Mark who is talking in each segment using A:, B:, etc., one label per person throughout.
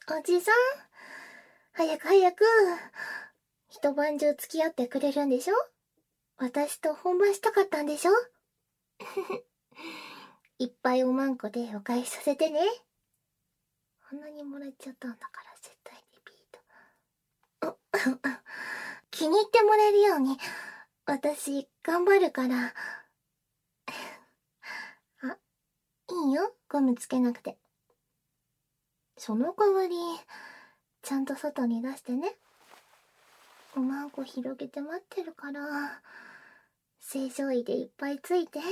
A: おじさん、早く早く。一晩中付き合ってくれるんでしょ？私と本番したかったんでしょ？いっぱいおまんこでお返しさせてね。あんなにもらっちゃったんだから絶対リピート。気に入ってもらえるように、私頑張るから。あ、いいよ、ゴムつけなくて。その代わり、ちゃんと外に出してね。おまんこ広げて待ってるから、正常位でいっぱいついて。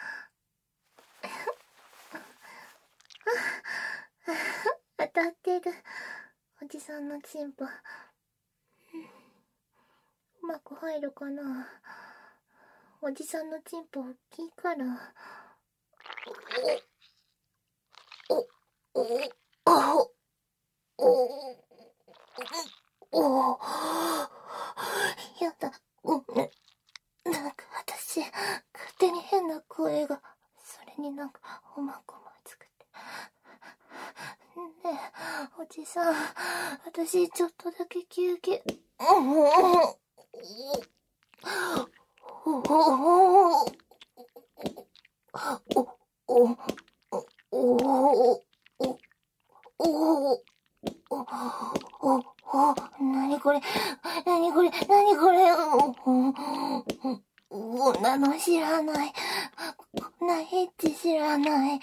A: 当たってる。おじさんのチンポ。うまく入るかな。おじさんのチンポ大きいから。やだ、ごめん。なんか私、勝手に変な声が。それになんか、おまんこも熱くて。ねえ、おじさん、私ちょっとだけ休憩。なにこれ、なにこれ、なにこれ。こんなの知らない。こんなエッチ知らない。で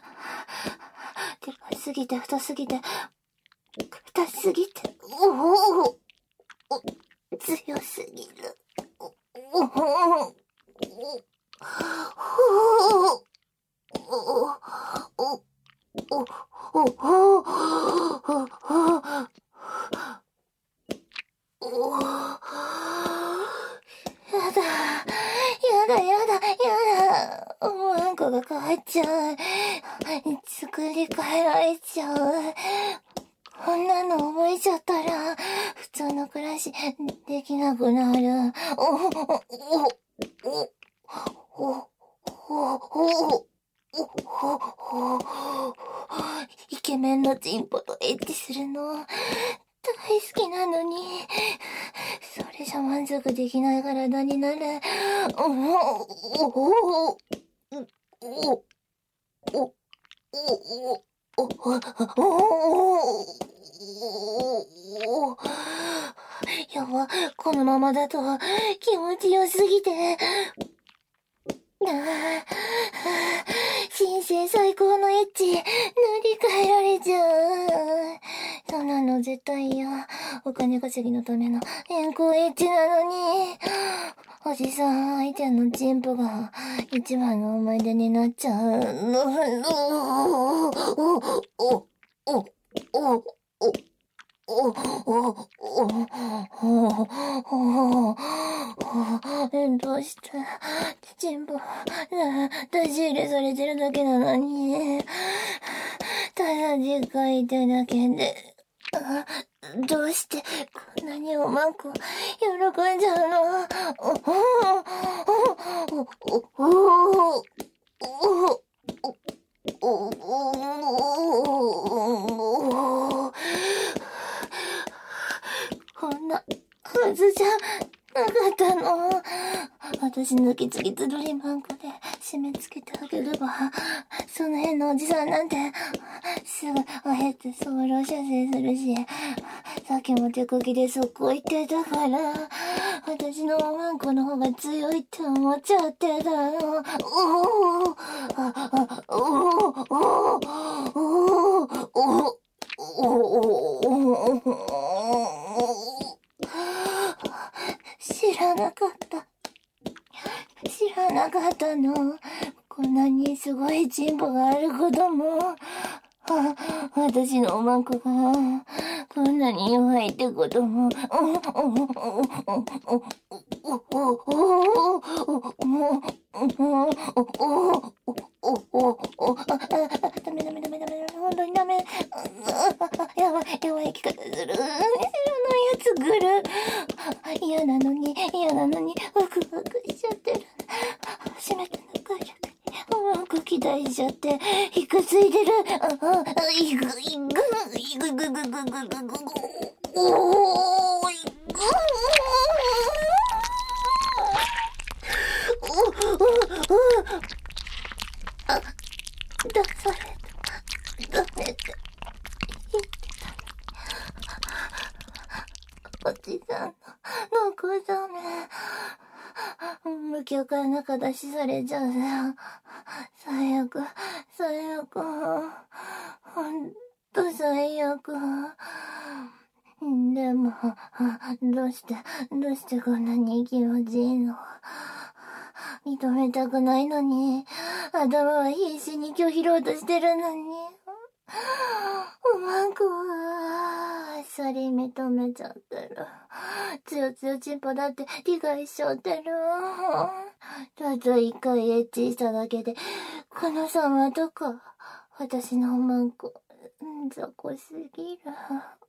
A: かすぎて、太すぎて、硬すぎて、強すぎる。やだ、やだ、やだ、やだ。おまんこが変わっちゃう。作り変えられちゃう。こんなの覚えちゃったら、普通の暮らしできなくなる。イケメンのチンポとエッチするの大好きなのに、それじゃ満足できない体になる。やば、このままだと気持ちよすぎて。人生最高のエッチ、塗り替えられちゃう。そんなの絶対嫌。お金稼ぎのための変更エッチなのに。おじさん、相手のチンポが一番の思い出になっちゃう。どうして、チンポ、出し入れされてるだけなのに、ただでかいてだけで、どうしてこんなにおまんこ喜んじゃうの？こんなはずじゃなかったの。私のキツキツドリマンコで締め付けてあげれば、その辺のおじさんなんてすぐあえて走路射精するし、さっきも手こぎで速攻言ってたから、私のおまんこの方が強いって思っちゃってたの。知らなかった。知らなかったの。こんなにすごいチンポがあることも。私のおまんこがこんなに弱いってことも。ダメダメダメダメ、本当にダメ。やばい生き方する。知らないやつ来る。嫌なのにワクワクしちゃってる。初めての快楽にうまく期待しちゃってひくついてる。いぐぐいぐいぐいぐいぐいぐいぐいぐい。おーい。あ、出された。ダメって言ってた。おじさんの子ダメ。無許可中出しされちゃうよ。最悪、最悪。ほんと最悪。でも、どうしてこんなに気持ちいいの？認めたくないのに、頭は必死に拒否ろうとしてるのに。おまんこは、あっさり認めちゃってる。つよつよちんぽだって理解しちゃってる。たった一回エッチしただけで、この様とか、私のおまんこ、雑魚すぎる。